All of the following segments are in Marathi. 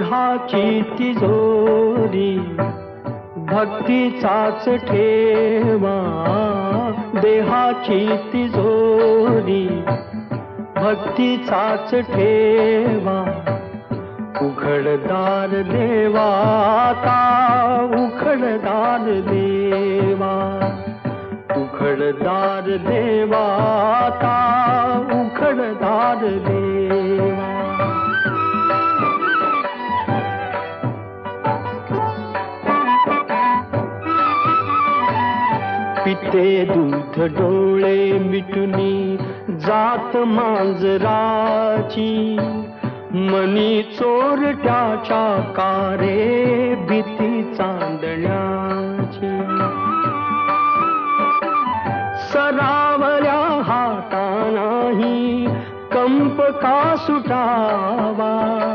देहाची तिजोरी भक्तीचाच ठेवा, देहाची तिजोरी भक्तीचाच ठेवा. उघडदार देवाता, उघडदार देवा, उघडदार देवाता, उघडदार देवा. पिते दूध डोळे मिटुनी जात मांजराची, मनी चोरट्याच्या कारे भीती चांदण्याची. सरावल्या हातानाही कंप का सुटावा,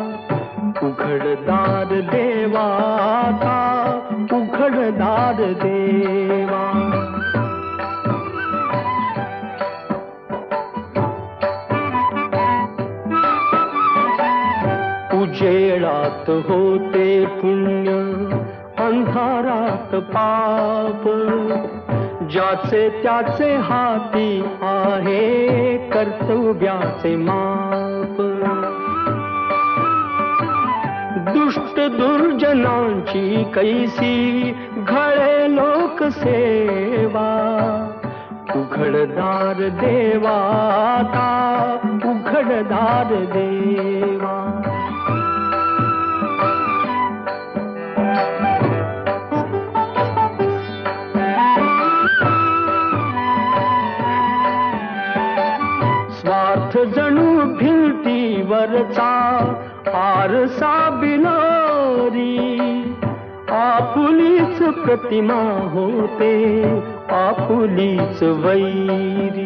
उघडदार देवाता, उघडदार देवा. उजेडात होते पुण्य, अंधारात पाप, ज्याचे त्याचे हाती आहे कर्तव्याचे माप. दुष्ट दुर्जनांची कैसी घळे लोकसेवा, उघडदार देवाता, उघडदार देवा. स्वार्थ जणू भिंतीवरचा आरसा बिलारी, आपुलीच प्रतिमा होते, आपुलीच वैरी.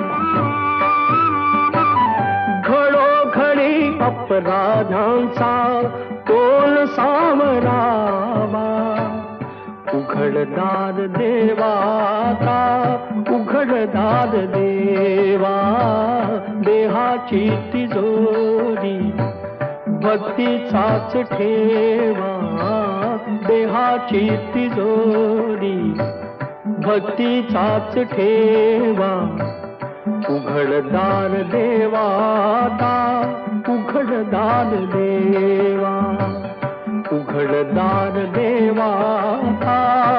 घडोघडी अपराधांचा तोल सावरावा, उघडदार देवाता, उघडदार देवा. देहाची तिजोरी भक्तीचाच ठेवा, देहाची तिजोरी भक्तीचाच ठेवा. उघडदार देवाता, उघडदार देवा, उघडदार देवाता,